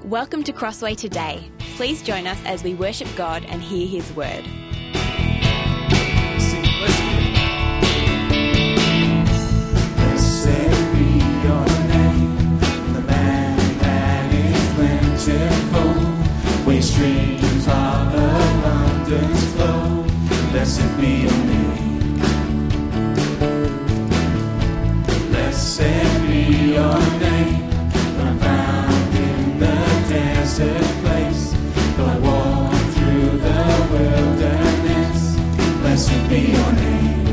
Welcome to Crossway Today. Please join us as we worship God and hear His word. Blessed be your name, the man that is plentiful, where streams of abundance flow. Blessed be your name. Blessed be your name. I'm found in the desert place, though I walk through the wilderness. Blessed be your name.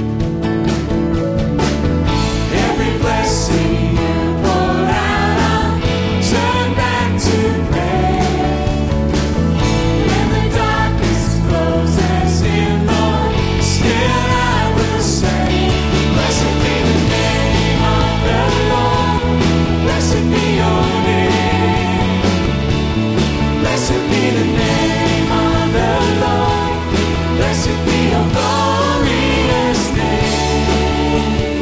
Every blessing you pour out, I'll turn back to praise. When the darkness closes in, Lord, still I will say, blessed be the name of the Lord. Blessed be your name. Blessed be the name of the Lord. Blessed be your glorious name.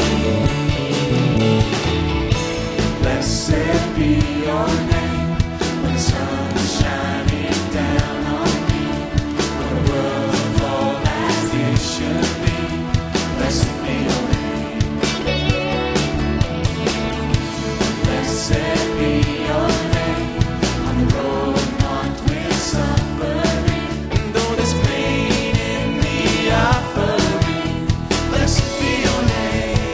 Blessed be your name, when the sun is shining down on me, when the world falls as it should be. Blessed be your name. Blessed be your name, on the road marked with suffering, and though there's pain in the offering, blessed be your name.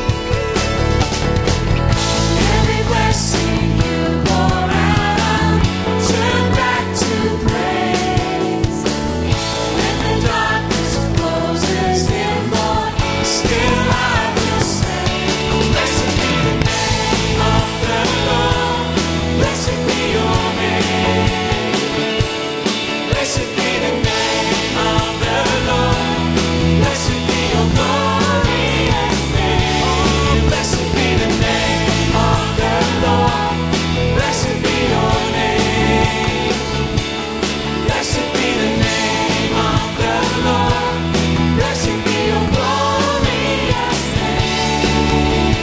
Every blessing you pour out, I'll turn back to praise. When the darkness closes in, Lord, still I will say, blessed be the name of the Lord. Blessed be your name. Blessed be the name of the Lord. Blessed be your glorious name. Blessed be the name of the Lord. Blessed be your name. Blessed be the name of the Lord. Blessed be your glorious name.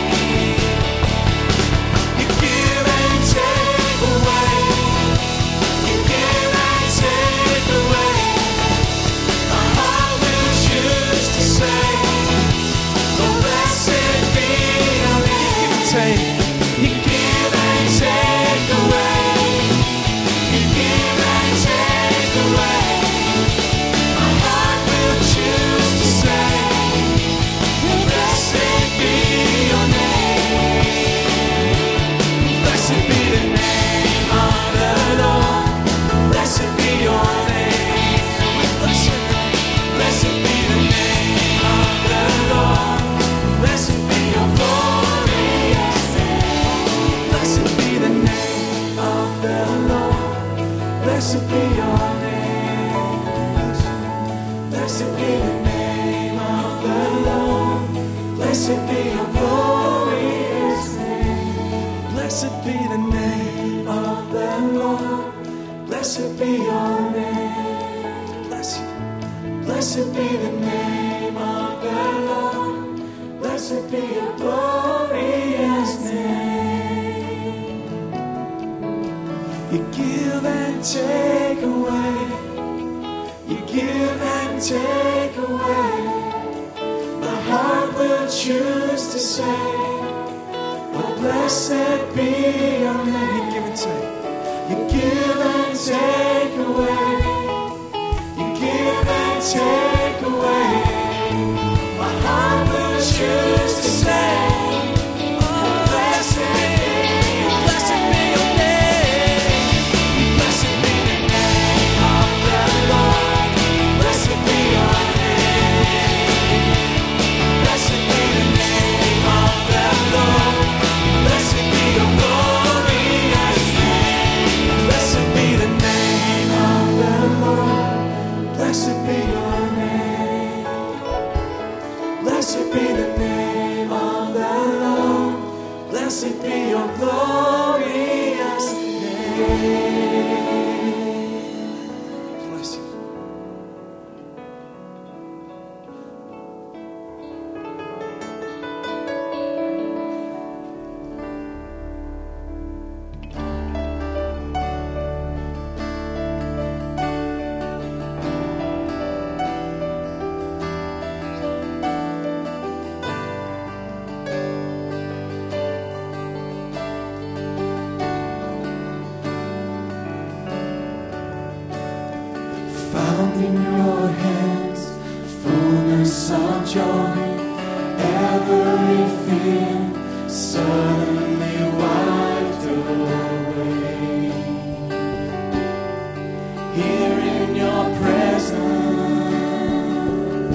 You give and take away. You give and take away. My heart will choose to say, oh, blessed be your name. You give and take away. You give and take away. My heart will choose to say, oh, blessed be your name. Blessed be the name of the Lord. Blessed be your name. Blessed be the name of the Lord. Blessed be your glorious name. Blessed be the name of the Lord. Blessed be your name. Blessed be the name of the Lord. Blessed be your glorious name. Blessed be the name of the Lord. Blessed be your name. Blessed be the name of the Lord. Blessed be your glorious name. You give and take away. You give and take away. My heart will choose to say, oh, blessed be your name. You give and take. You give and take away. You give and take away. My heart will choose to say, oh, blessed be your name. Blessed be the name of the Lord. Blessed be your name. Blessed be the name of the Lord. Blessed be your glorious name. Blessed be the name of the Lord. Blessed be your name. in your hands, fullness of joy, every fear suddenly wiped away. Here in your presence,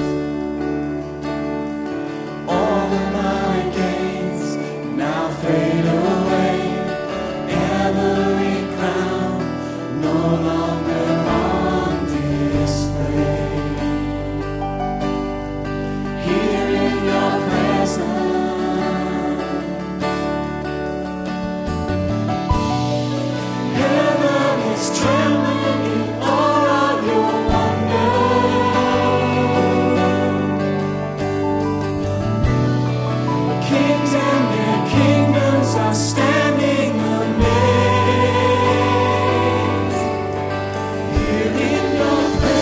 all of my gains now fade away. Every crown no longer on display. Here in your presence, heaven is trembling in all of your wonder. Kings and their kingdoms are standing amazed. Here in your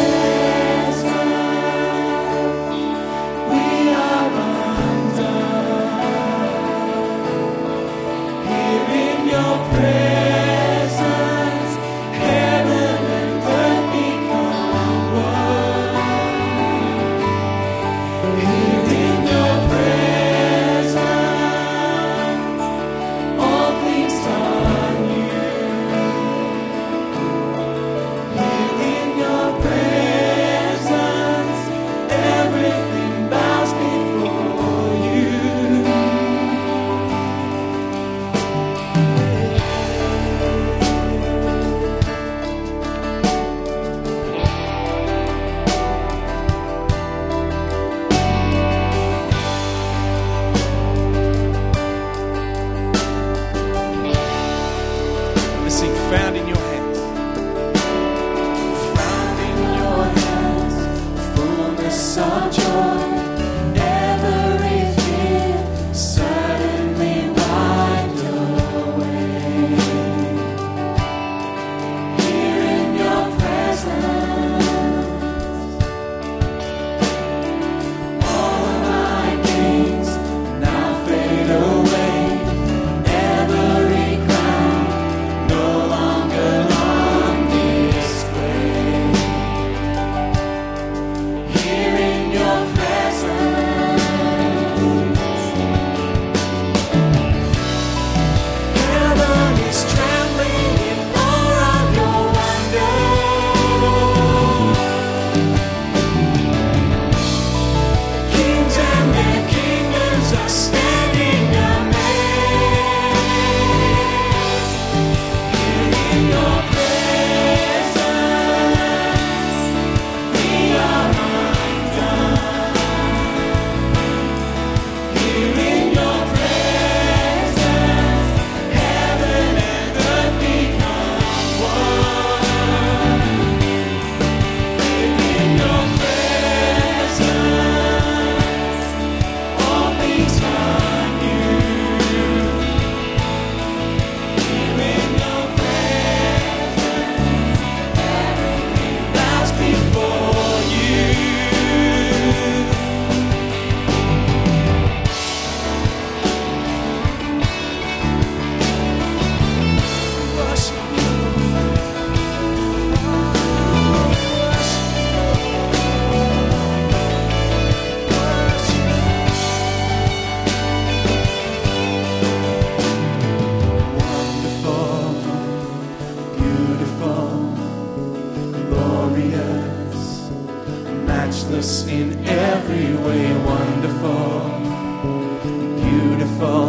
presence, we are undone. Here in your presence, heaven and earth become one. Here in your presence, all things are new. Here in your presence, everything bows before you. Let's sing Found in Your Hands. Found in your hands, fullness of joy, every fear suddenly wiped away. Here in your presence, all of my gains now fade away. Every crown no longer on display. Here in your presence, heaven is trembling in awe of your wonder. Kings and their kingdoms are standing amazed. Here in your presence, we are undone. Here in your presence, heaven and earth become one. Here in your presence, all things are new. Here in your presence, everything bows before you. Worship you. Wonderful, beautiful, glorious, matchless in every way. Wonderful, beautiful,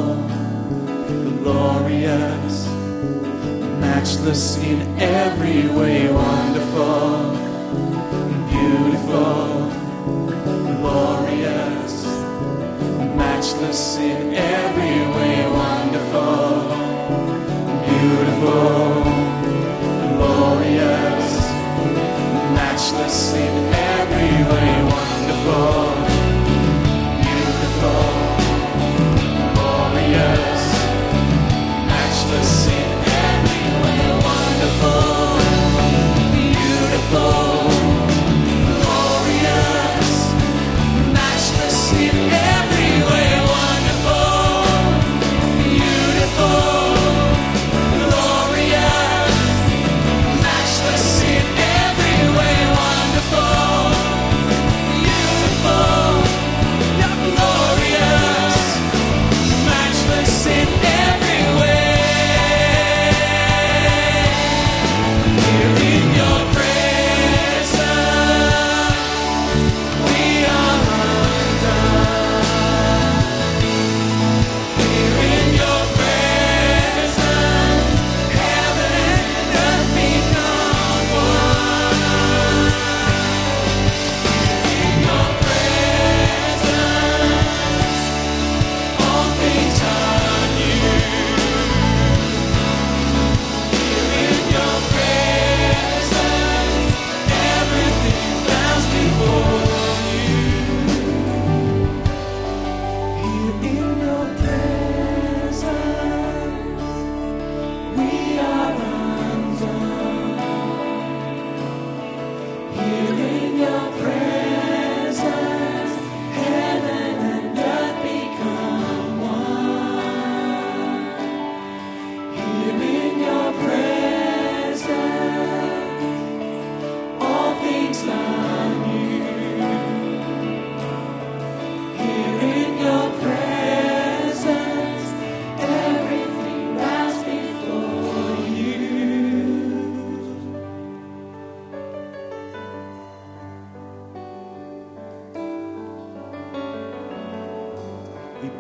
glorious, matchless in every way. Wonderful, beautiful, glorious, matchless in every way. Wonderful, beautiful, glorious, matchless in every way. Wonderful, beautiful, glorious, matchless in every way. Wonderful, beautiful, glorious, matchless in every way. Wonderful,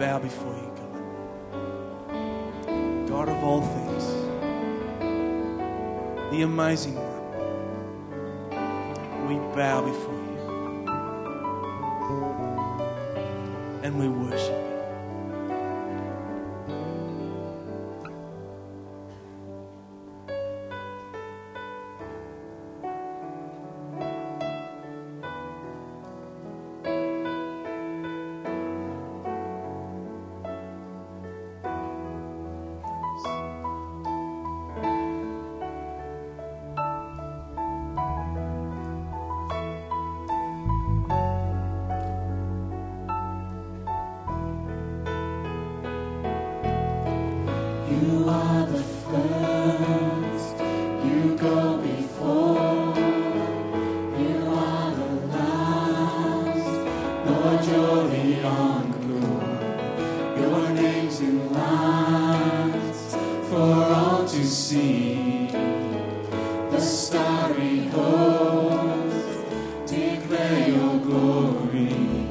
bow before you, God. God of all things. The amazing one. We bow before you. And we worship you. You are the first, you go before, you are the last, Lord, you're the encore, your name's in lights for all to see, the starry host declare your glory.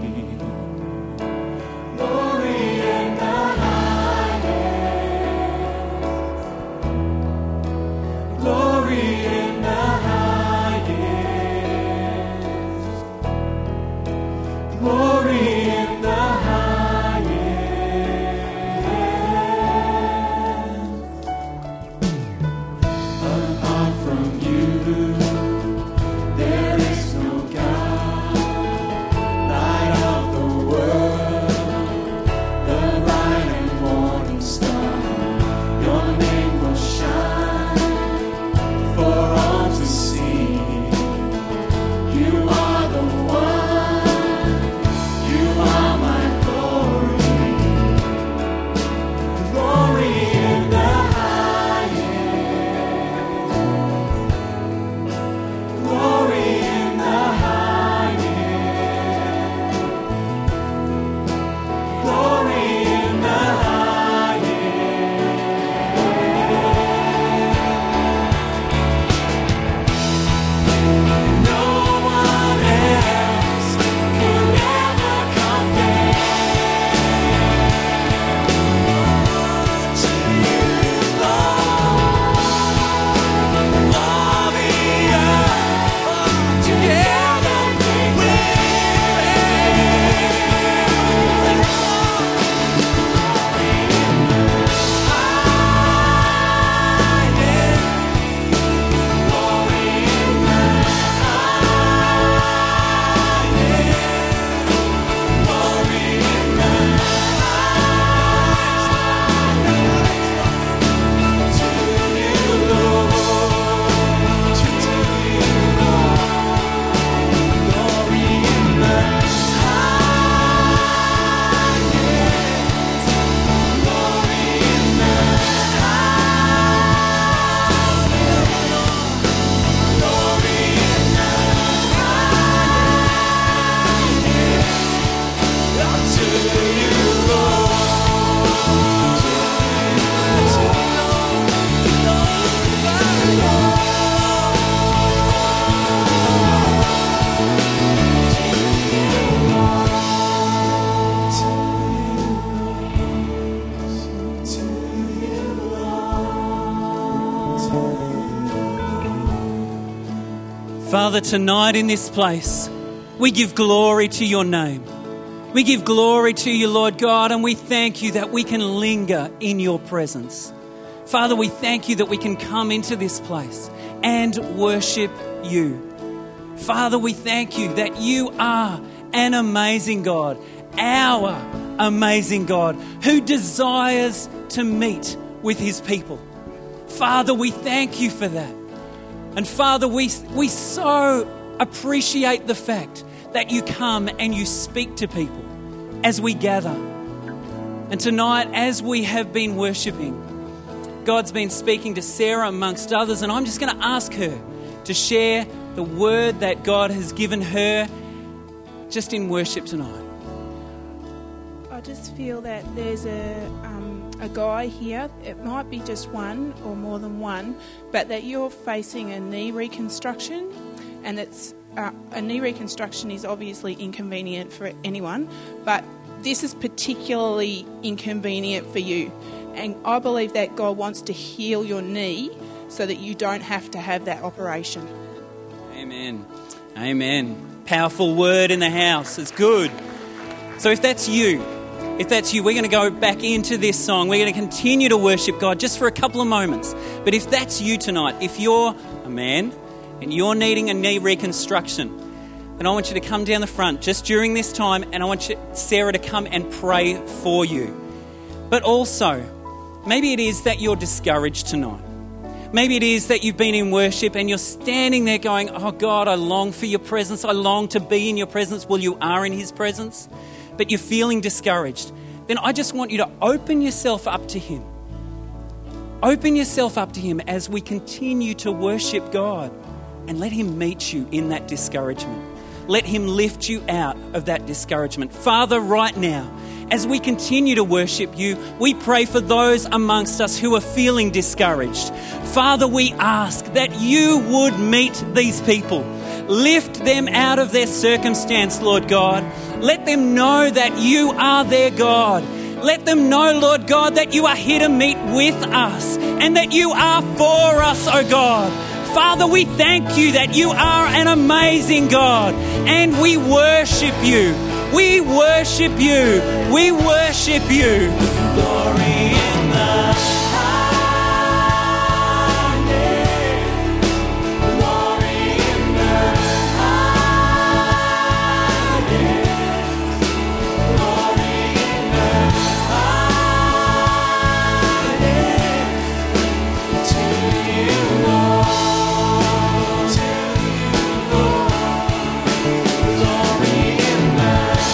Father, tonight in this place, we give glory to your name. We give glory to you, Lord God, and we thank you that we can linger in your presence. Father, we thank you that we can come into this place and worship you. Father, we thank you that you are an amazing God, our amazing God, who desires to meet with his people. Father, we thank you for that. And Father, we so appreciate the fact that you come and you speak to people as we gather. And tonight, as we have been worshipping, God's been speaking to Sarah amongst others, and I'm just going to ask her to share the word that God has given her just in worship tonight. I just feel that there's a guy here, it might be just one or more than one, but that you're facing a knee reconstruction, and it's a knee reconstruction is obviously inconvenient for anyone, but this is particularly inconvenient for you. And I believe that God wants to heal your knee so that you don't have to have that operation. Amen. Amen. Powerful word in the house. It's good. So if that's you, we're going to go back into this song. We're going to continue to worship God just for a couple of moments. But if that's you tonight, if you're a man and you're needing a knee reconstruction, then I want you to come down the front just during this time, and I want Sarah to come and pray for you. But also, maybe it is that you're discouraged tonight. Maybe it is that you've been in worship and you're standing there going, oh God, I long for your presence. I long to be in your presence. Well, you are in his presence, but you're feeling discouraged. Then I just want you to open yourself up to him. Open yourself up to him as we continue to worship God, and let him meet you in that discouragement. Let him lift you out of that discouragement. Father, right now, as we continue to worship you, we pray for those amongst us who are feeling discouraged. Father, we ask that you would meet these people. Lift them out of their circumstance, Lord God. Let them know that you are their God. Let them know, Lord God, that you are here to meet with us and that you are for us, oh God. Father, we thank you that you are an amazing God, and we worship you. We worship you. We worship you. Glory in the highest. Glory in the highest. Glory in the highest. To you, Lord. To you, Lord. Glory in the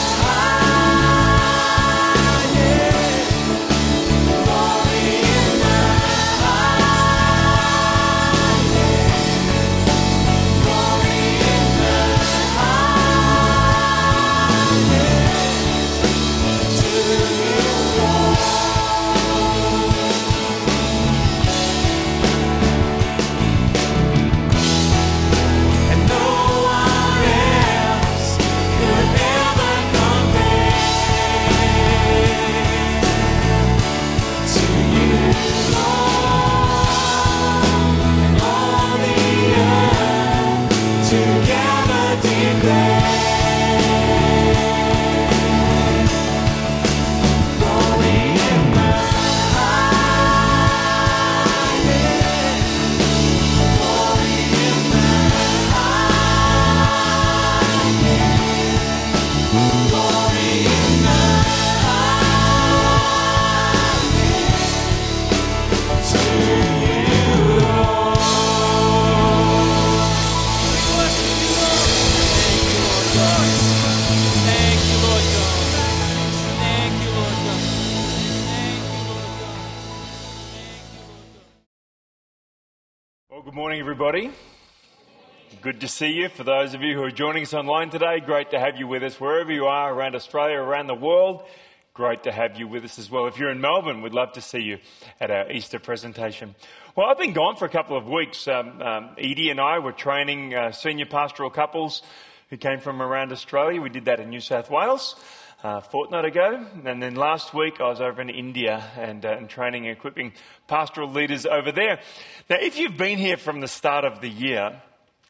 Well, good morning, everybody. Good to see you. For those of you who are joining us online today, great to have you with us wherever you are around Australia, around the world. Great to have you with us as well. If you're in Melbourne, we'd love to see you at our Easter presentation. Well, I've been gone for a couple of weeks. Edie and I were training senior pastoral couples who came from around Australia. We did that in New South Wales a fortnight ago. And then last week I was over in India and training and equipping pastoral leaders over there. Now, if you've been here from the start of the year,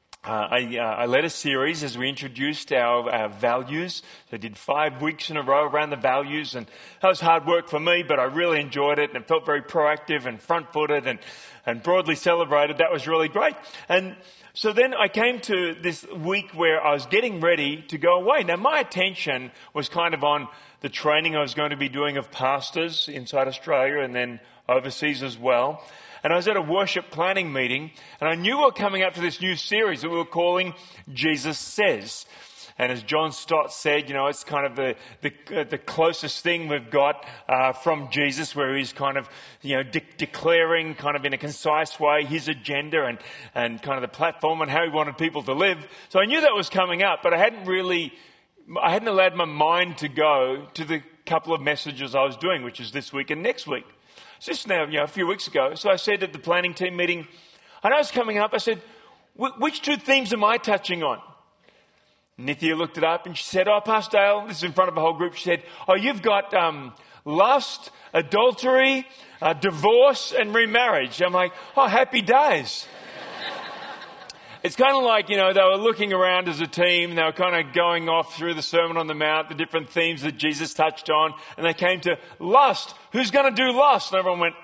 I led a series as we introduced our values. So I did 5 weeks in a row around the values, and that was hard work for me, but I really enjoyed it and felt very proactive and front-footed and broadly celebrated. That was really great. And so then I came to this week where I was getting ready to go away. Now, my attention was kind of on the training I was going to be doing of pastors inside Australia and then overseas as well. And I was at a worship planning meeting, and I knew we were coming up to this new series that we were calling Jesus Says. And as John Stott said, you know, it's kind of the closest thing we've got from Jesus, where he's kind of, you know, declaring kind of in a concise way his agenda and kind of the platform and how he wanted people to live. So I knew that was coming up, but I hadn't allowed my mind to go to the couple of messages I was doing, which is this week and next week. Just now, you know, a few weeks ago. So I said at the planning team meeting, I know it's coming up, I said, which 2 themes am I touching on? Nithya looked it up and she said, "Oh, Pastor Dale," this is in front of a whole group, she said, "Oh, you've got lust, adultery, divorce and remarriage." I'm like, "Oh, happy days." It's kind of like, they were looking around as a team. They were kind of going off through the Sermon on the Mount, the different themes that Jesus touched on. And they came to lust. Who's going to do lust? And everyone went,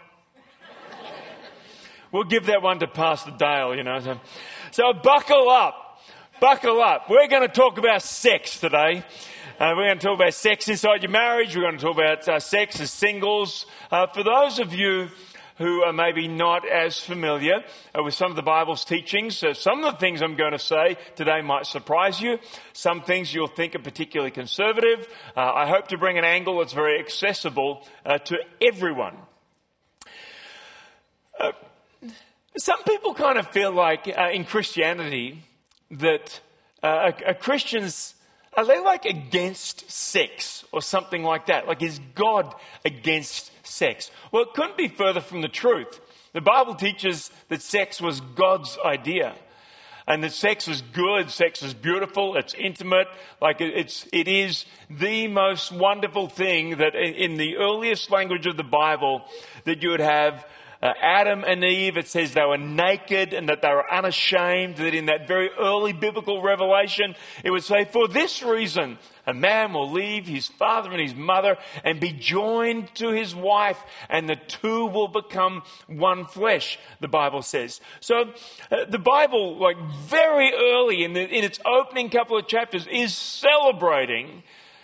we'll give that one to Pastor Dale, So buckle up. Buckle up. We're going to talk about sex today. We're going to talk about sex inside your marriage. We're going to talk about sex as singles. For those of you who are maybe not as familiar with some of the Bible's teachings, some of the things I'm going to say today might surprise you. Some things you'll think are particularly conservative. I hope to bring an angle that's very accessible to everyone. Some people kind of feel like in Christianity that Christians, are they like against sex or something like that? Like, is God against sex? Well, it couldn't be further from the truth. The Bible teaches that sex was God's idea and that sex is good, sex is beautiful, it's intimate, like it is the most wonderful thing that in the earliest language of the Bible that you would have Adam and Eve, it says they were naked and that they were unashamed, that in that very early biblical revelation, it would say, "For this reason, a man will leave his father and his mother and be joined to his wife, and the two will become one flesh," the Bible says. So the Bible, like very early in its opening couple of chapters, is celebrating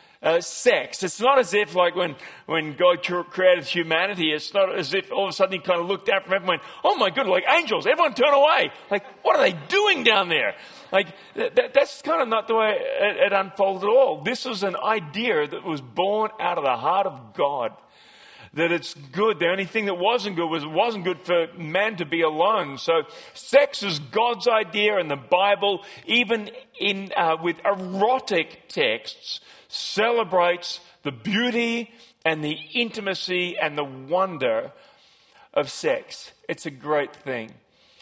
sex. It's not as if like when God created humanity, it's not as if all of a sudden he kind of looked out from heaven and went, "Oh my goodness, like angels, everyone turn away." Like, what are they doing down there? Like, that's kind of not the way it unfolded at all. This was an idea that was born out of the heart of God. That it's good. The only thing that wasn't good was it wasn't good for man to be alone. So sex is God's idea, and the Bible, even with erotic texts, celebrates the beauty and the intimacy and the wonder of sex. It's a great thing.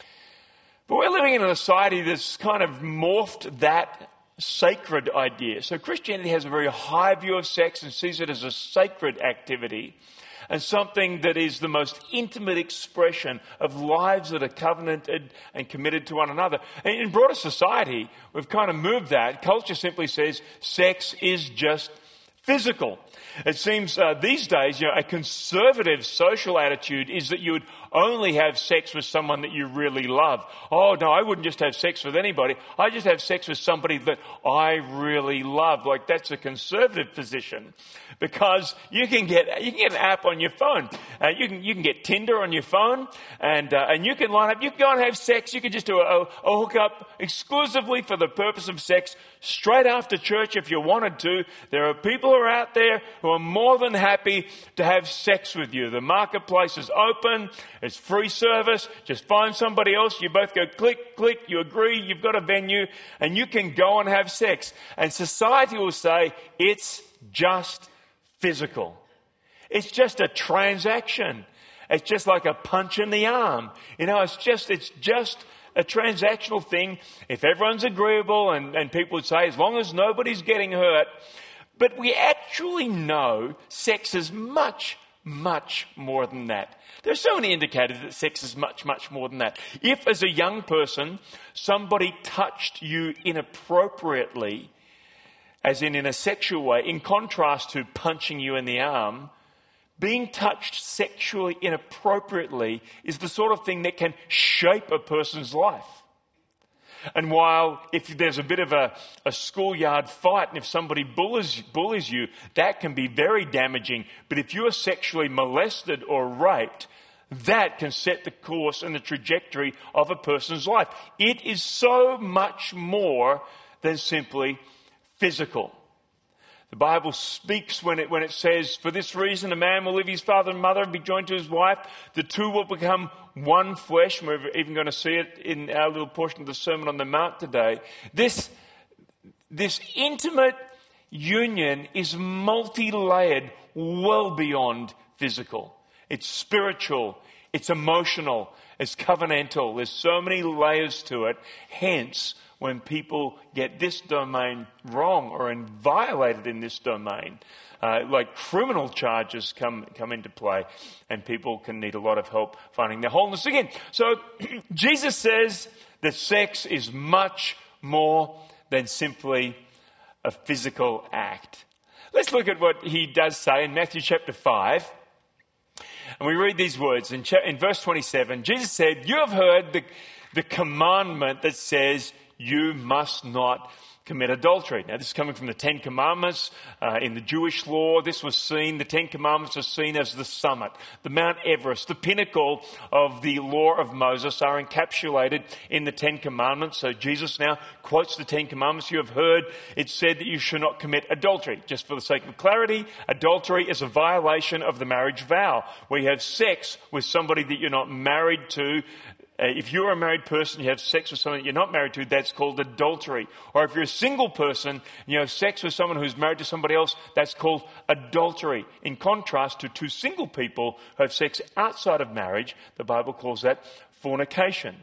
But we're living in a society that's kind of morphed that sacred idea. So Christianity has a very high view of sex and sees it as a sacred activity and something that is the most intimate expression of lives that are covenanted and committed to one another. And in broader society, we've kind of moved that. Culture simply says sex is just physical. It seems these days, a conservative social attitude is that you would only have sex with someone that you really love. "Oh, no, I wouldn't just have sex with anybody. I just have sex with somebody that I really love." Like, that's a conservative position because you can get an app on your phone. You can get Tinder on your phone and you can line up. You can go and have sex. You can just do a hookup exclusively for the purpose of sex straight after church if you wanted to. There are people who are out there who are more than happy to have sex with you. The marketplace is open. It's free service. Just find somebody else. You both go click, click. You agree. You've got a venue and you can go and have sex. And society will say it's just physical. It's just a transaction. It's just like a punch in the arm. It's just a transactional thing. If everyone's agreeable and people would say, as long as nobody's getting hurt. But we actually know sex is much, much more than that. There's so many indicators that sex is much, much more than that. If as a young person, somebody touched you inappropriately, as in a sexual way, in contrast to punching you in the arm, being touched sexually inappropriately is the sort of thing that can shape a person's life. And while if there's a bit of a schoolyard fight and if somebody bullies you, that can be very damaging. But if you are sexually molested or raped, that can set the course and the trajectory of a person's life. It is so much more than simply physical. The Bible speaks when it says, "For this reason a man will leave his father and mother and be joined to his wife. The two will become one flesh." And we're even going to see it in our little portion of the Sermon on the Mount today. This intimate union is multi-layered, well beyond physical. It's spiritual. It's emotional. It's covenantal. There's so many layers to it. Hence, when people get this domain wrong or violated in this domain, like criminal charges come into play, and people can need a lot of help finding their wholeness again. So Jesus says that sex is much more than simply a physical act. Let's look at what he does say in Matthew chapter 5. And we read these words in verse 27. Jesus said, "You have heard the commandment that says you must not commit adultery." Now, this is coming from the Ten Commandments. In the Jewish law, the Ten Commandments are seen as the summit, the Mount Everest, the pinnacle of the law of Moses are encapsulated in the Ten Commandments. So Jesus now quotes the Ten Commandments. "You have heard it said that you should not commit adultery." Just for the sake of clarity, adultery is a violation of the marriage vow, where you have sex with somebody that you're not married to. If you're a married person, you have sex with someone that you're not married to, that's called adultery. Or if you're a single person and you have sex with someone who's married to somebody else, that's called adultery. In contrast to two single people who have sex outside of marriage, the Bible calls that fornication.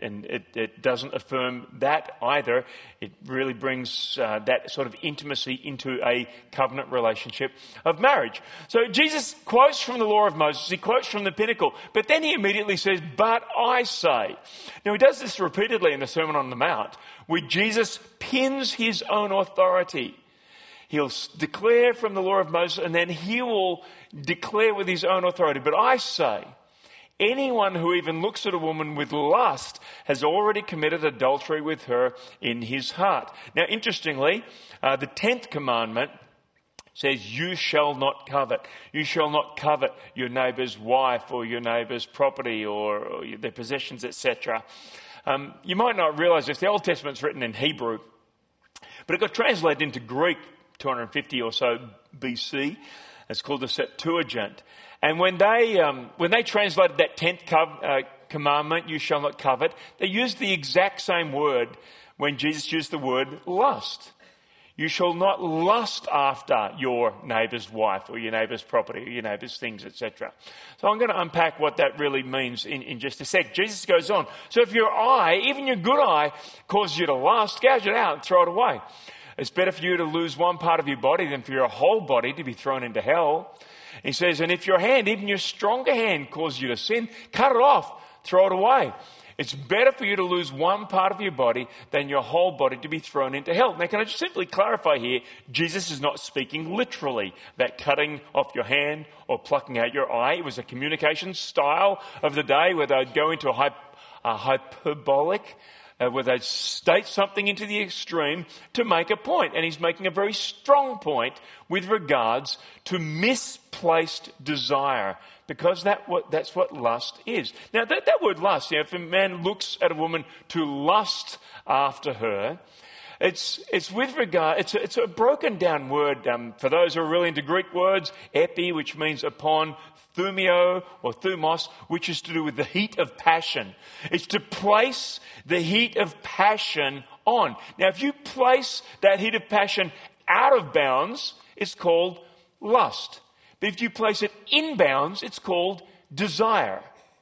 It doesn't affirm that either. It really brings that sort of intimacy into a covenant relationship of marriage. So Jesus quotes from the law of Moses. He quotes from the pinnacle. But then he immediately says, "But I say." Now he does this repeatedly in the Sermon on the Mount, where Jesus pins his own authority. He'll declare from the law of Moses, and then he will declare with his own authority, "But I say, anyone who even looks at a woman with lust has already committed adultery with her in his heart." Now, interestingly, the 10th commandment says, "You shall not covet." You shall not covet your neighbour's wife or your neighbour's property or their possessions, etc. You might not realise this. The Old Testament's written in Hebrew, but it got translated into Greek 250 or so BC. It's called the Septuagint. And when they translated that 10th commandment, "You shall not covet," they used the exact same word when Jesus used the word lust. You shall not lust after your neighbour's wife or your neighbour's property or your neighbour's things, etc. So I'm going to unpack what that really means in just a sec. Jesus goes on. So if your eye, even your good eye, causes you to lust, gouge it out and throw it away. It's better for you to lose one part of your body than for your whole body to be thrown into hell. He says, and if your hand, even your stronger hand, causes you to sin, cut it off, throw it away. It's better for you to lose one part of your body than your whole body to be thrown into hell. Now, can I just simply clarify here, Jesus is not speaking literally about cutting off your hand or plucking out your eye. It was a communication style of the day where they'd go into a hyperbolic, where they'd state something into the extreme to make a point. And he's making a very strong point with regards to misplaced desire, because that's what lust is. Now, that word lust, if a man looks at a woman to lust after her, it's with regard, it's a broken down word. For those who are really into Greek words, epi, which means upon, thumio or thumos, which is to do with the heat of passion. It's to place the heat of passion on. Now, if you place that heat of passion out of bounds, it's called lust. But if you place it in bounds, it's called desire.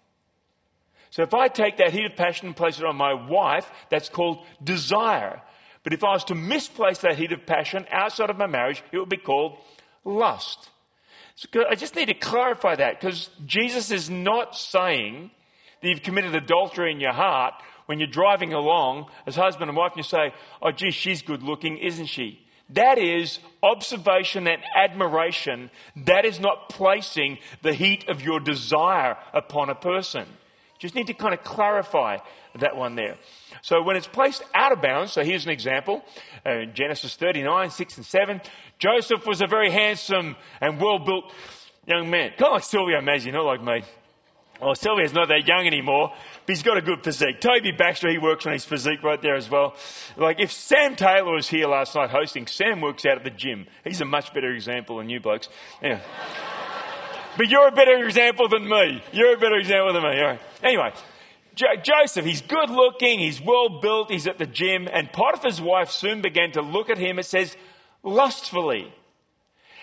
So if I take that heat of passion and place it on my wife, that's called desire. But if I was to misplace that heat of passion outside of my marriage, it would be called lust. So I just need to clarify that, because Jesus is not saying that you've committed adultery in your heart when you're driving along as husband and wife and you say, "Oh, gee, she's good looking, isn't she?" That is observation and admiration. That is not placing the heat of your desire upon a person. Just need to kind of clarify that one there. So when it's placed out of bounds, so here's an example. Genesis 39, 6 and 7. Joseph was a very handsome and well-built young man. Kind of like Silvio Mazzi, not like me. Well, Silvio's not that young anymore, but he's got a good physique. Toby Baxter, he works on his physique right there as well. Like, if Sam Taylor was here last night hosting, Sam works out at the gym. He's a much better example than you blokes. Yeah. But you're a better example than me. You're a better example than me. All right. Anyway, Joseph, he's good looking, he's well built, he's at the gym, and Potiphar's wife soon began to look at him, it says, lustfully.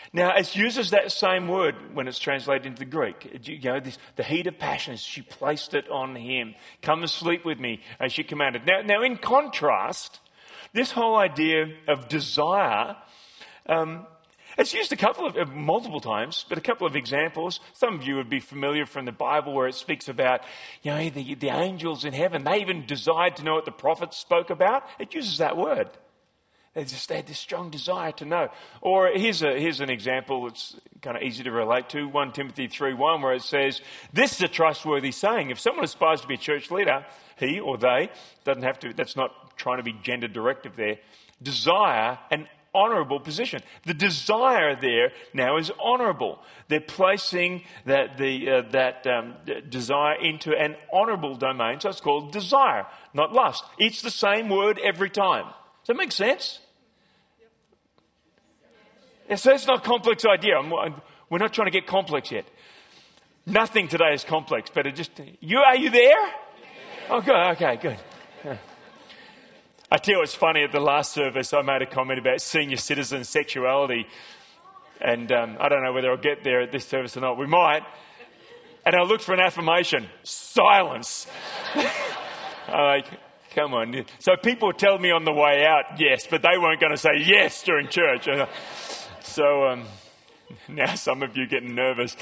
Now, it uses that same word when it's translated into the Greek. The heat of passion, she placed it on him. Come and sleep with me, as she commanded. Now, in contrast, this whole idea of desire, it's used multiple times, but a couple of examples. Some of you would be familiar from the Bible where it speaks about, the angels in heaven. They even desired to know what the prophets spoke about. It uses that word. They had this strong desire to know. Or here's an example that's kind of easy to relate to. 1 Timothy 3:1, where it says, this is a trustworthy saying. If someone aspires to be a church leader, he or they, doesn't have to, that's not trying to be gender directive there, desire an honourable position. The desire there now is honourable. They're placing that desire into an honourable domain, so it's called desire, not lust. It's the same word every time. Does that make sense? Yeah, so it's not a complex idea. We're not trying to get complex yet. Nothing today is complex, but are you there? Oh, good. Okay, good. Yeah. I tell you what's funny, at the last service I made a comment about senior citizen sexuality, and I don't know whether I'll get there at this service or not. We might. And I looked for an affirmation. Silence. Come on. So people tell me on the way out, yes, but they weren't going to say yes during church. So now some of you getting nervous.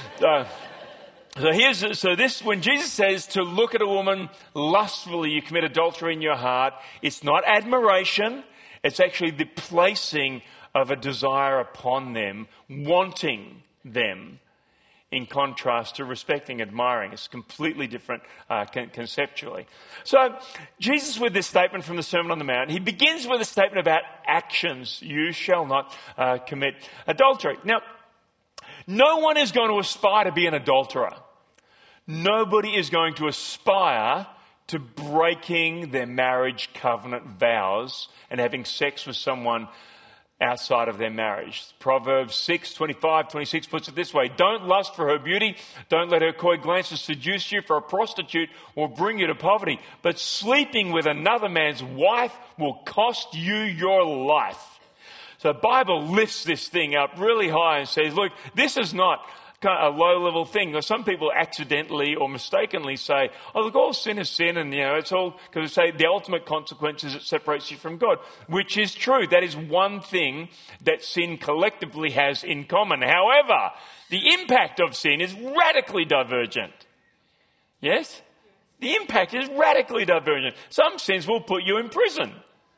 When Jesus says to look at a woman lustfully, you commit adultery in your heart, it's not admiration, it's actually the placing of a desire upon them, wanting them, in contrast to respecting, admiring. It's completely different conceptually. So Jesus, with this statement from the Sermon on the Mount, he begins with a statement about actions. You shall not commit adultery. Now, no one is going to aspire to be an adulterer. Nobody is going to aspire to breaking their marriage covenant vows and having sex with someone outside of their marriage. Proverbs 6:25-26 puts it this way: don't lust for her beauty, don't let her coy glances seduce you, for a prostitute will bring you to poverty, but sleeping with another man's wife will cost you your life. So the Bible lifts this thing up really high and says, look, this is not kind of a low-level thing. Some people accidentally or mistakenly say, oh, look, all sin is sin, and, it's all, because they say the ultimate consequence is it separates you from God, which is true. That is one thing that sin collectively has in common. However, the impact of sin is radically divergent. Yes? The impact is radically divergent. Some sins will put you in prison.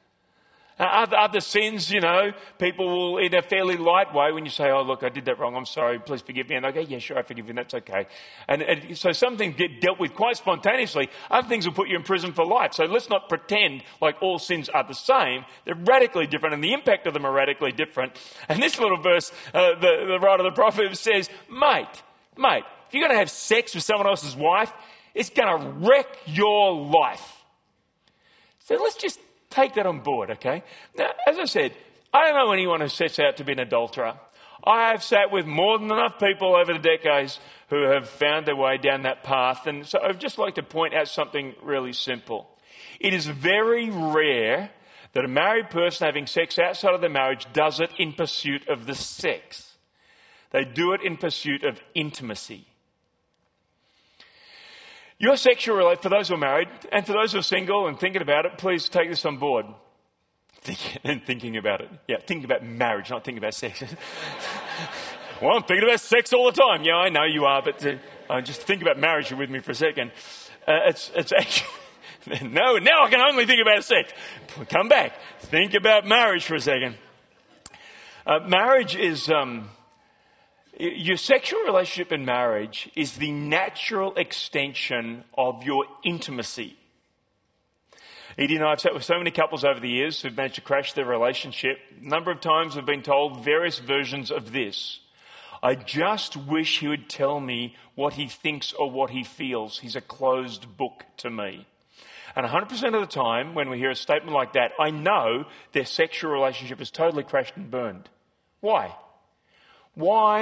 Other sins, people will, in a fairly light way, when you say, oh, look, I did that wrong, I'm sorry, please forgive me. And they go, yeah, sure, I forgive you, that's okay. And so some things get dealt with quite spontaneously. Other things will put you in prison for life. So let's not pretend like all sins are the same. They're radically different, and the impact of them are radically different. And this little verse, the writer of the Proverbs says, mate, if you're going to have sex with someone else's wife, it's going to wreck your life. So let's just take that on board, okay? Now, as I said, I don't know anyone who sets out to be an adulterer. I have sat with more than enough people over the decades who have found their way down that path. And so I'd just like to point out something really simple. It is very rare that a married person having sex outside of their marriage does it in pursuit of the sex. They do it in pursuit of intimacy. Your sexual relationship, for those who are married and for those who are single and thinking about it, please take this on board. Thinking about it. Yeah, thinking about marriage, not thinking about sex. Well, I'm thinking about sex all the time. Yeah, I know you are, but just think about marriage with me for a second. It's actually... No, now I can only think about sex. Come back. Think about marriage for a second. Marriage is... Your sexual relationship in marriage is the natural extension of your intimacy. Edie and I have sat with so many couples over the years who've managed to crash their relationship. A number of times we've been told various versions of this. I just wish he would tell me what he thinks or what he feels. He's a closed book to me. And 100% of the time when we hear a statement like that, I know their sexual relationship is totally crashed and burned. Why? Why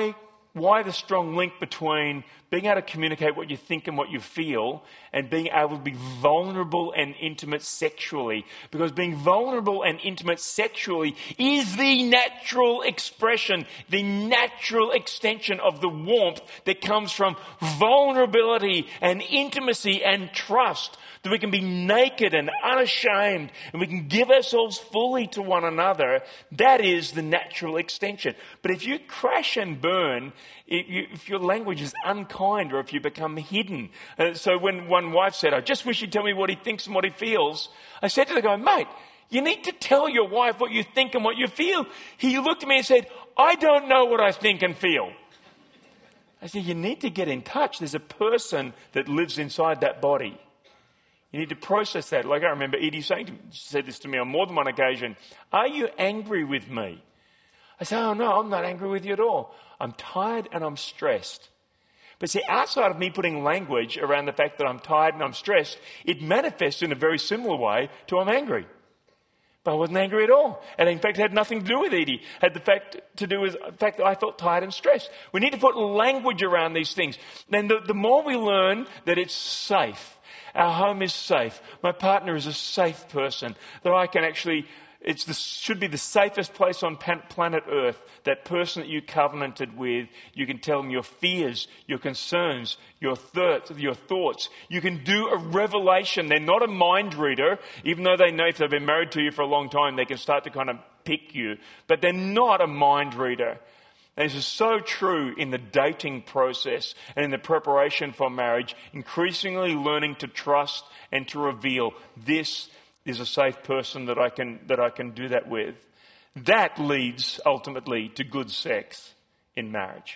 why the strong link between being able to communicate what you think and what you feel and being able to be vulnerable and intimate sexually. Because being vulnerable and intimate sexually is the natural expression, the natural extension of the warmth that comes from vulnerability and intimacy and trust. That we can be naked and unashamed and we can give ourselves fully to one another. That is the natural extension. But if you crash and burn, if your language is unkind or if you become hidden. So when one wife said, I just wish you'd tell me what he thinks and what he feels, I said to the guy, mate, you need to tell your wife what you think and what you feel. He looked at me and said, I don't know what I think and feel. I said, you need to get in touch. There's a person that lives inside that body. You need to process that. Like I remember Edie said this to me on more than one occasion. Are you angry with me? I said, oh no, I'm not angry with you at all. I'm tired and I'm stressed. But see, outside of me putting language around the fact that I'm tired and I'm stressed, it manifests in a very similar way to I'm angry. But I wasn't angry at all. And in fact, it had nothing to do with Edie. It had to do with the fact that I felt tired and stressed. We need to put language around these things. And the more we learn that it's safe, our home is safe, my partner is a safe person, that I can actually, should be the safest place on planet Earth, that person that you covenanted with, you can tell them your fears, your concerns, your thoughts. You can do a revelation. They're not a mind reader, even though they know if they've been married to you for a long time, they can start to kind of pick you. But they're not a mind reader. And this is so true in the dating process and in the preparation for marriage, increasingly learning to trust and to reveal this is a safe person that I can do that with. That leads ultimately to good sex in marriage.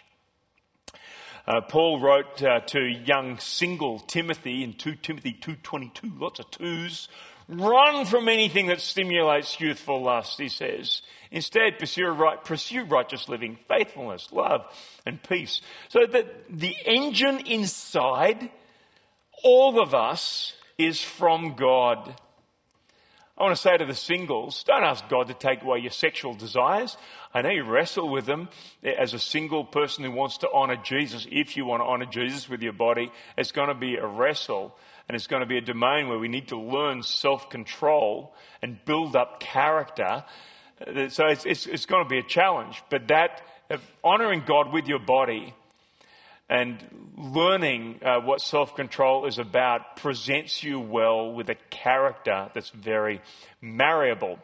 Paul wrote to young single Timothy in 2 Timothy 2:22, lots of twos. Run from anything that stimulates youthful lust, he says. Instead, pursue righteous living, faithfulness, love, and peace. So that the engine inside all of us is from God. I want to say to the singles, don't ask God to take away your sexual desires. I know you wrestle with them as a single person who wants to honour Jesus. If you want to honour Jesus with your body, it's going to be a wrestle. And it's going to be a domain where we need to learn self-control and build up character. So it's going to be a challenge. But that, honouring God with your body and learning what self-control is about presents you well with a character that's very marriable.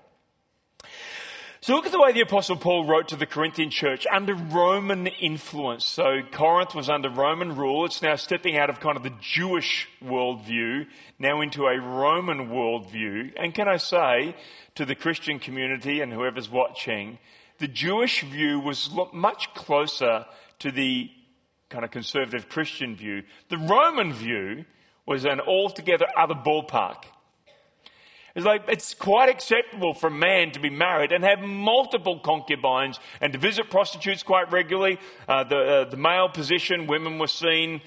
So look at the way the Apostle Paul wrote to the Corinthian church under Roman influence. So Corinth was under Roman rule. It's now stepping out of kind of the Jewish worldview, now into a Roman worldview. And can I say to the Christian community and whoever's watching, the Jewish view was much closer to the kind of conservative Christian view. The Roman view was an altogether other ballpark. It's like it's quite acceptable for a man to be married and have multiple concubines and to visit prostitutes quite regularly. The male position, women were seen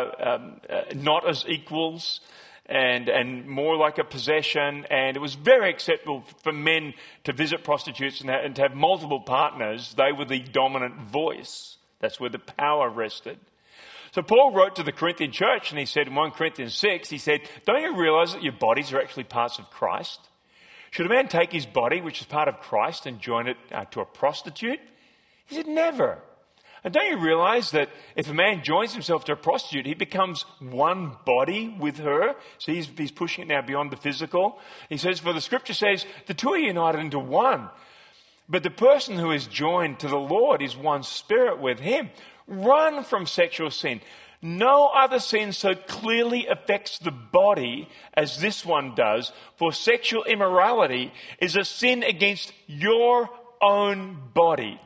not as equals and more like a possession. And it was very acceptable for men to visit prostitutes and to have multiple partners. They were the dominant voice. That's where the power rested. So Paul wrote to the Corinthian church and he said in 1 Corinthians 6, he said, don't you realize that your bodies are actually parts of Christ? Should a man take his body, which is part of Christ, and join it to a prostitute? He said, never. And don't you realize that if a man joins himself to a prostitute, he becomes one body with her? So he's pushing it now beyond the physical. He says, for the scripture says, the two are united into one. But the person who is joined to the Lord is one spirit with him. Run from sexual sin. No other sin so clearly affects the body as this one does, for sexual immorality is a sin against your own body.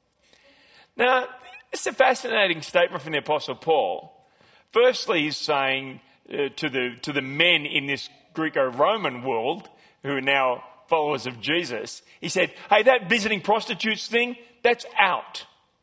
Now, it's a fascinating statement from the Apostle Paul. Firstly, he's saying to the men in this Greco-Roman world, who are now followers of Jesus, he said, hey, that visiting prostitutes thing, that's out.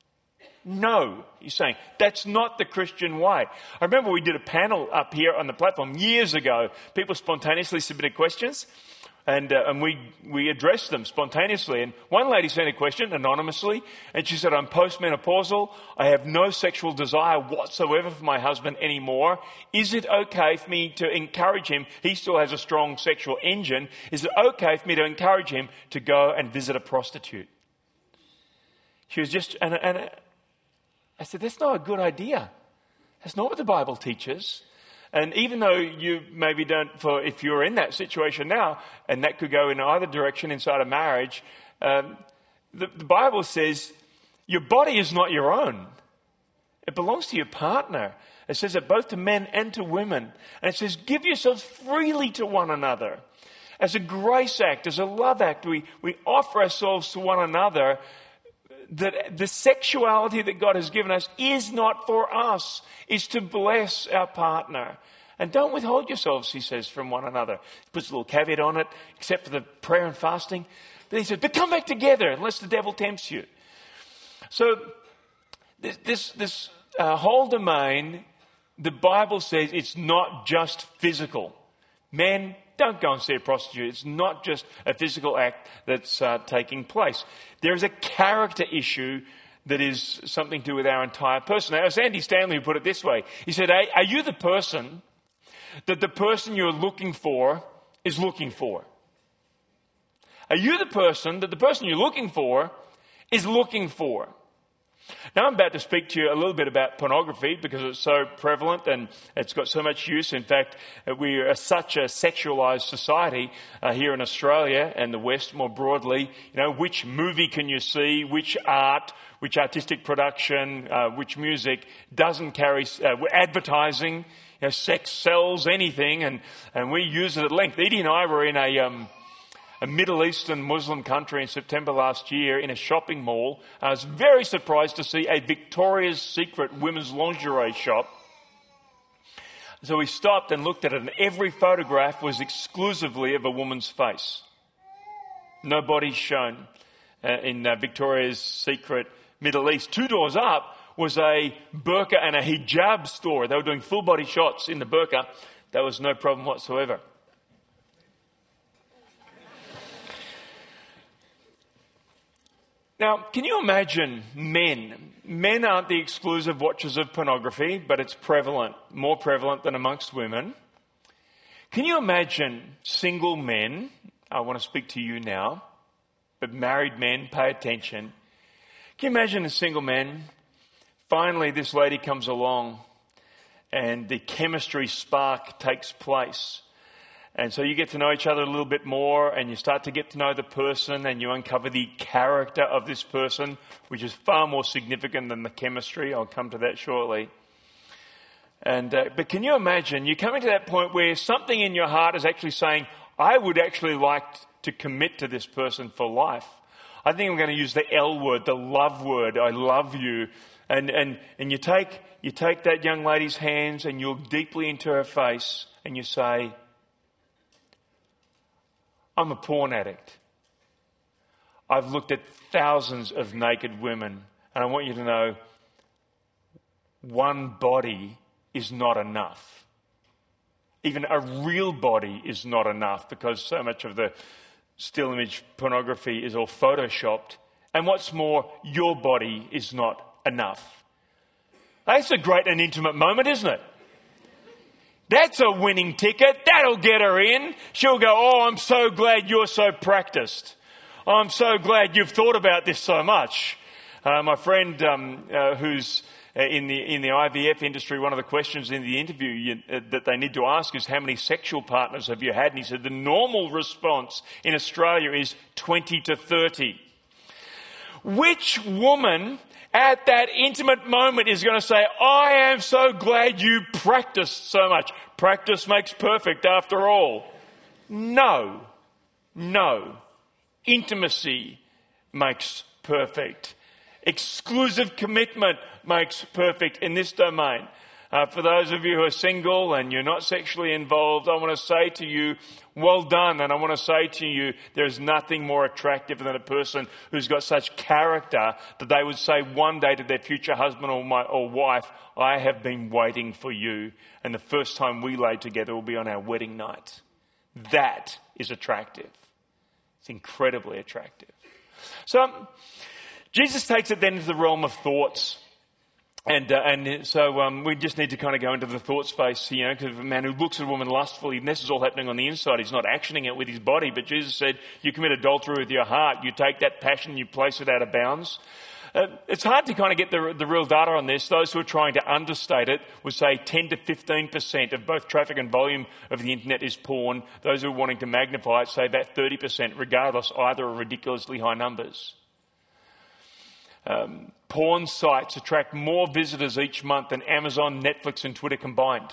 No, he's saying, that's not the Christian way. I remember we did a panel up here on the platform years ago. People spontaneously submitted questions. And we addressed them spontaneously. And one lady sent a question anonymously, and she said, I'm postmenopausal. I have no sexual desire whatsoever for my husband anymore. Is it okay for me to encourage him? He still has a strong sexual engine. Is it okay for me to encourage him to go and visit a prostitute? She was just, and I said, that's not a good idea. That's not what the Bible teaches. And even though you maybe don't, if you're in that situation now, and that could go in either direction inside a marriage, the Bible says your body is not your own. It belongs to your partner. It says it both to men and to women. And it says give yourselves freely to one another. As a grace act, as a love act, we offer ourselves to one another. That the sexuality that God has given us is not for us, is to bless our partner. And don't withhold yourselves, he says, from one another. He puts a little caveat on it, except for the prayer and fasting. But he said, but come back together unless the devil tempts you. So this whole domain, the Bible says it's not just physical. Men, don't go and see a prostitute. It's not just a physical act that's taking place. There is a character issue that is something to do with our entire person. Now, as Andy Stanley put it this way, he said, are you the person that the person you're looking for is looking for? Are you the person that the person you're looking for is looking for? Now I'm about to speak to you a little bit about pornography because it's so prevalent and it's got so much use. In fact, we are such a sexualised society here in Australia and the West more broadly. You know, which movie can you see, which art, which artistic production, which music doesn't carry advertising. You know, sex sells anything and we use it at length. Edie and I were in a Middle Eastern Muslim country in September last year in a shopping mall. I was very surprised to see a Victoria's Secret women's lingerie shop. So we stopped and looked at it, and every photograph was exclusively of a woman's face. No bodies shown in Victoria's Secret Middle East. 2 doors up was a burqa and a hijab store. They were doing full body shots in the burqa. That was no problem whatsoever. Now, can you imagine men? Men aren't the exclusive watchers of pornography, but it's prevalent, more prevalent than amongst women. Can you imagine single men? I want to speak to you now, but married men, pay attention. Can you imagine a single man? Finally, this lady comes along and the chemistry spark takes place. And so you get to know each other a little bit more and you start to get to know the person and you uncover the character of this person, which is far more significant than the chemistry. I'll come to that shortly. But can you imagine, you're coming to that point where something in your heart is actually saying, I would actually like to commit to this person for life. I think I'm going to use the L word, the love word. I love you. And you take that young lady's hands and you look deeply into her face and you say, I'm a porn addict. I've looked at thousands of naked women, and I want you to know one body is not enough. Even a real body is not enough because so much of the still image pornography is all photoshopped. And what's more, your body is not enough. That's a great and intimate moment, isn't it? That's a winning ticket. That'll get her in. She'll go, oh, I'm so glad you're so practiced. I'm so glad you've thought about this so much. My friend who's in the IVF industry, one of the questions in the interview that they need to ask is how many sexual partners have you had? And he said the normal response in Australia is 20 to 30. Which woman at that intimate moment is going to say, I am so glad you practiced so much. Practice makes perfect after all. No. Intimacy makes perfect. Exclusive commitment makes perfect in this domain. For those of you who are single and you're not sexually involved, I want to say to you, well done. And I want to say to you, there's nothing more attractive than a person who's got such character that they would say one day to their future husband or wife, I have been waiting for you. And the first time we lay together will be on our wedding night. That is attractive. It's incredibly attractive. So Jesus takes it then into the realm of thoughts. And so we just need to kind of go into the thought space, because a man who looks at a woman lustfully, and this is all happening on the inside, he's not actioning it with his body, but Jesus said, you commit adultery with your heart, you take that passion, you place it out of bounds. It's hard to kind of get the real data on this. Those who are trying to understate it would say 10 to 15% of both traffic and volume of the internet is porn. Those who are wanting to magnify it say about 30%. Regardless, either are ridiculously high numbers. Porn sites attract more visitors each month than Amazon, Netflix and Twitter combined.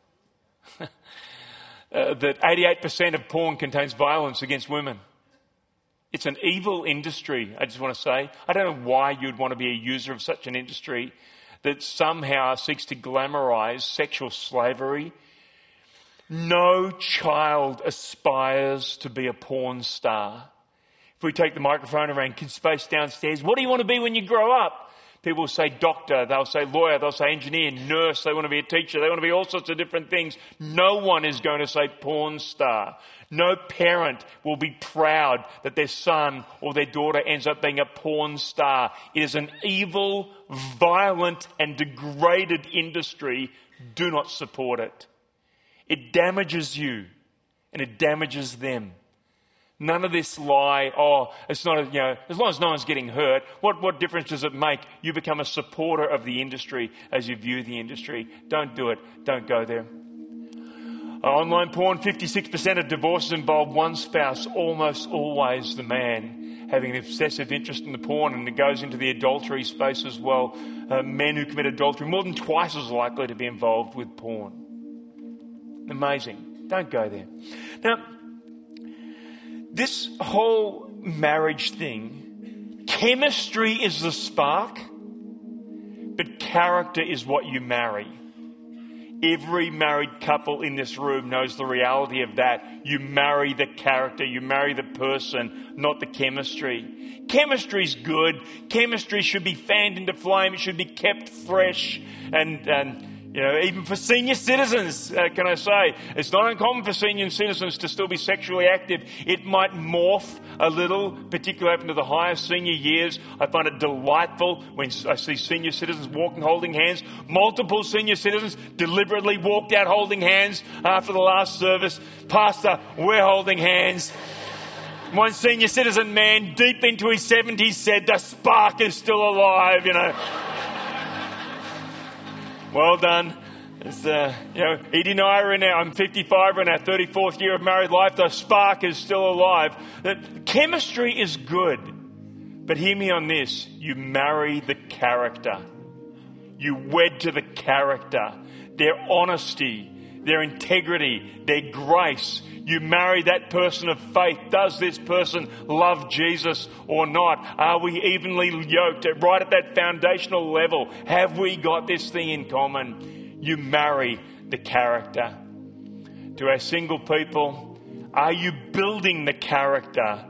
That 88% of porn contains violence against women. It's an evil industry, I just want to say. I don't know why you'd want to be a user of such an industry that somehow seeks to glamorize sexual slavery. No child aspires to be a porn star. If we take the microphone around Kids Space downstairs, what do you want to be when you grow up? People will say doctor, they'll say lawyer, they'll say engineer, nurse, they want to be a teacher, they want to be all sorts of different things. No one is going to say porn star. No parent will be proud that their son or their daughter ends up being a porn star. It is an evil, violent and degraded industry. Do not support it. It damages you and it damages them. None of this lie, it's not, as long as no one's getting hurt, what difference does it make? You become a supporter of the industry as you view the industry. Don't do it. Don't go there. Online porn, 56% of divorces involve one spouse, almost always the man, having an obsessive interest in the porn, and it goes into the adultery space as well. Men who commit adultery, more than twice as likely to be involved with porn. Amazing. Don't go there. Now, this whole marriage thing, chemistry is the spark, but character is what you marry. Every married couple in this room knows the reality of that. You marry the character, you marry the person, not the chemistry. Chemistry's good. Chemistry should be fanned into flame. It should be kept fresh and even for senior citizens, can I say, it's not uncommon for senior citizens to still be sexually active. It might morph a little, particularly up into the higher senior years. I find it delightful when I see senior citizens walking holding hands. Multiple senior citizens deliberately walked out holding hands after the last service. Pastor, we're holding hands. One senior citizen man, deep into his 70s, said, the spark is still alive, Well done. It's, Edie and I are in I'm 55, we're in our 34th year of married life. The spark is still alive. The chemistry is good. But hear me on this. You marry the character. You wed to the character. Their honesty, their integrity, their grace. You marry that person of faith. Does this person love Jesus or not? Are we evenly yoked right at that foundational level? Have we got this thing in common? You marry the character. To our single people, are you building the character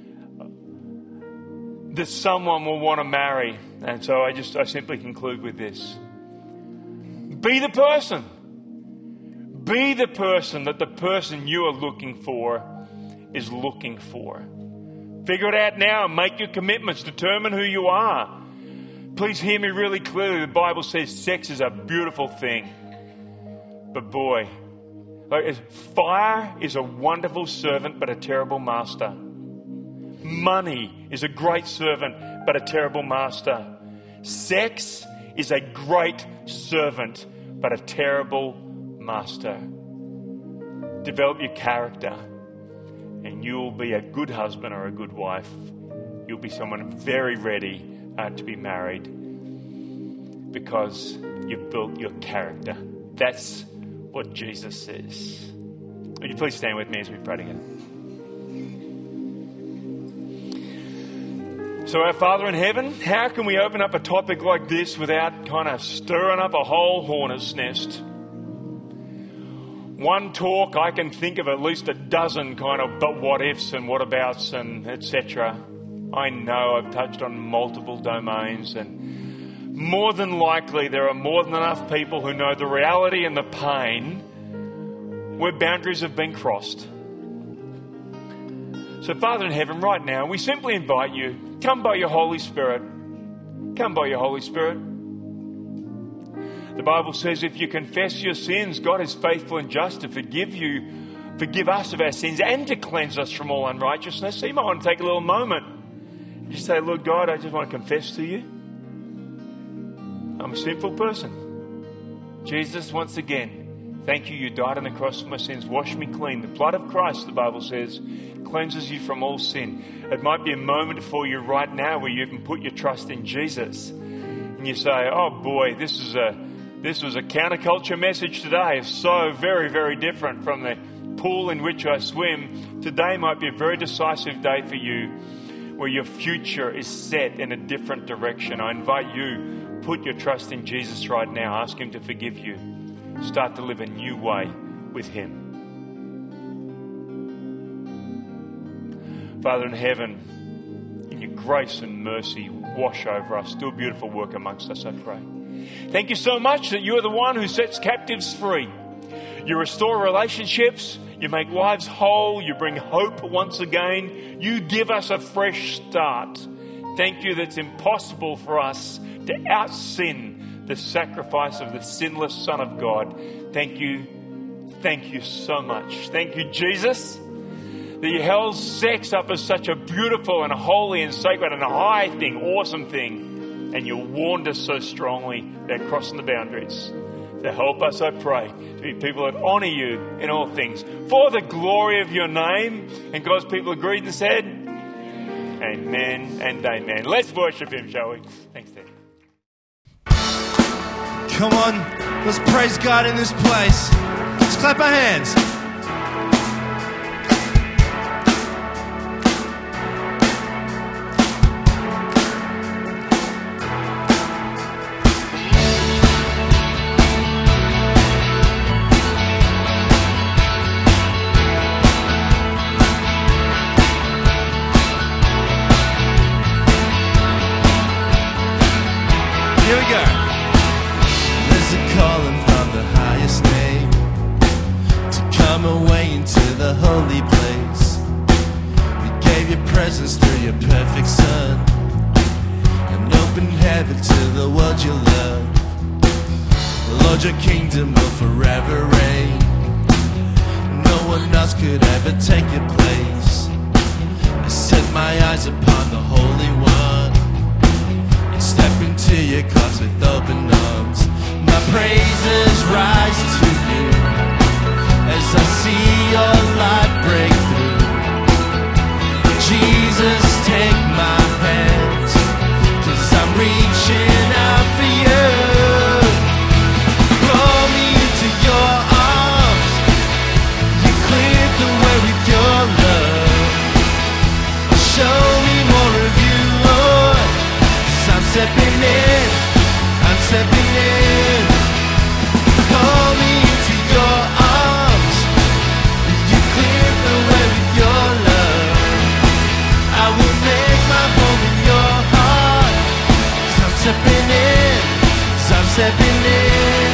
that someone will want to marry? And so I simply conclude with this. Be the person. Be the person that the person you are looking for is looking for. Figure it out now and make your commitments. Determine who you are. Please hear me really clearly. The Bible says sex is a beautiful thing. But boy, fire is a wonderful servant but a terrible master. Money is a great servant but a terrible master. Sex is a great servant but a terrible master. Develop your character and you'll be a good husband or a good wife. You'll be someone very ready to be married because you've built your character. That's what Jesus says. Would you please stand with me as we pray together? So our Father in heaven, how can we open up a topic like this without kind of stirring up a whole hornet's nest? One talk, I can think of at least a dozen kind of but what ifs and what abouts and etc. I know I've touched on multiple domains, and more than likely there are more than enough people who know the reality and the pain where boundaries have been crossed. So, Father in heaven, right now, we simply invite you, come by your Holy Spirit. Come by your Holy Spirit. The Bible says if you confess your sins, God is faithful and just to forgive us of our sins and to cleanse us from all unrighteousness. So you might want to take a little moment and just say, Lord God, I just want to confess to you. I'm a sinful person. Jesus, once again, thank you. You died on the cross for my sins. Wash me clean. The blood of Christ, the Bible says, cleanses you from all sin. It might be a moment for you right now where you even put your trust in Jesus. And you say, oh boy, this was a counterculture message today. It's so very, very different from the pool in which I swim. Today might be a very decisive day for you where your future is set in a different direction. I invite you, put your trust in Jesus right now. Ask him to forgive you. Start to live a new way with him. Father in heaven, in your grace and mercy, wash over us. Do a beautiful work amongst us, I pray. Thank you so much that you are the one who sets captives free. You restore relationships. You make lives whole. You bring hope once again. You give us a fresh start. Thank you that it's impossible for us to out-sin the sacrifice of the sinless Son of God. Thank you. Thank you so much. Thank you, Jesus, that you held sex up as such a beautiful and holy and sacred and a high thing, awesome thing. And you warned us so strongly about crossing the boundaries. To help us, I pray, to be people that honour you in all things for the glory of your name. And God's people agreed and said, amen and amen. Let's worship him, shall we? Thanks, Dave. Come on, let's praise God in this place. Let's clap our hands. Here we go. There's a calling from the highest name to come away into the holy place. We gave your presence through your perfect Son, an open heaven to the world you love. Lord, your kingdom will forever reign. No one else could ever take your place. I set my eyes upon the Holy One. Step into your cause with open arms. My praises rise to you as I see your light break through. Jesus, take my hands, 'cause I'm reaching out for you. Call me into your arms. You cleared the way with your love. Show me more of you, Lord. I'm stepping in, I'm stepping in. Call me into your arms. You cleared the way with your love. I will make my home in your heart. 'Cause I'm stepping in, 'cause I'm stepping in.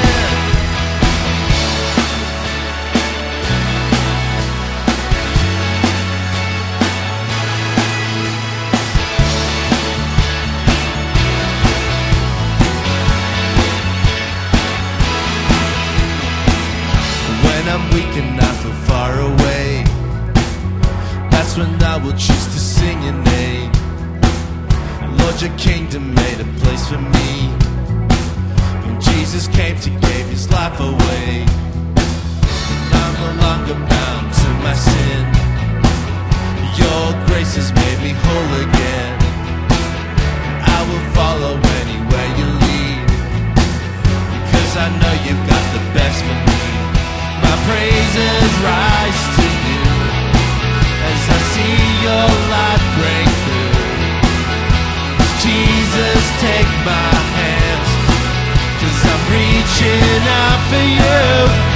I'm weak and I feel far away. That's when I will choose to sing your name. Lord, your kingdom made a place for me. When Jesus came to give his life away, and I'm no longer bound to my sin. Your grace has made me whole again. I will follow anywhere you lead, because I know you've got the best for me. My praises rise to you as I see your light break through. Jesus, take my hands, 'cause I'm reaching out for you.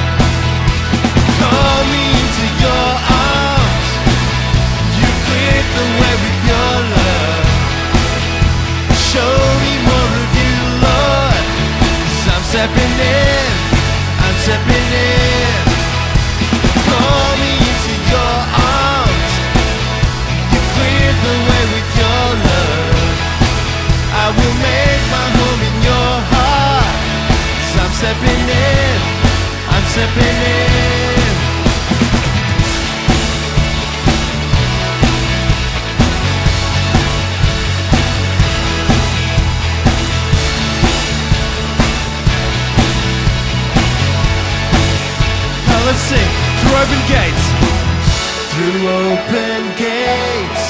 Call me into your arms. You cleared the way with your love. Show me more of you, Lord, 'cause I'm stepping in, I'm stepping in. Call me into your arms. let's sing. Through open gates. Through open gates.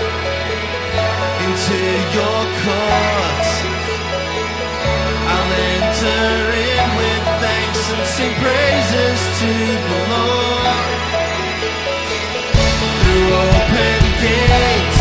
Into your courts. I'll enter in with thanks and sing praises to the Lord. Through open gates.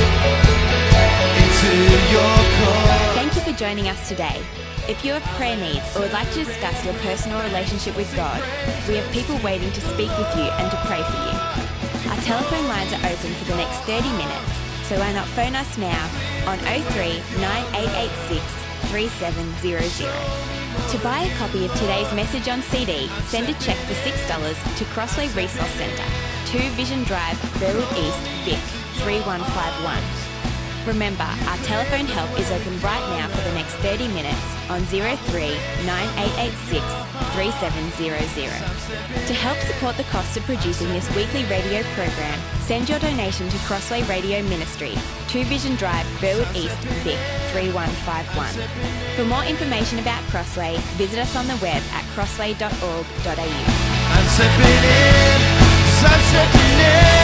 Into your courts. Thank you for joining us today. If you have prayer needs or would like to discuss your personal relationship with God, we have people waiting to speak with you and to pray for you. Our telephone lines are open for the next 30 minutes, so why not phone us now on 03 9886 3700. To buy a copy of today's message on CD, send a cheque for $6 to Crossway Resource Centre, 2 Vision Drive, Burwood East, Vic, 3151. Remember, our telephone help is open right now for the next 30 minutes on 03 9886 3700. To help support the cost of producing this weekly radio program, send your donation to Crossway Radio Ministry, 2 Vision Drive, Burwood East, Vic, 3151. For more information about Crossway, visit us on the web at crossway.org.au. I'm stepping in, 'cause I'm stepping in.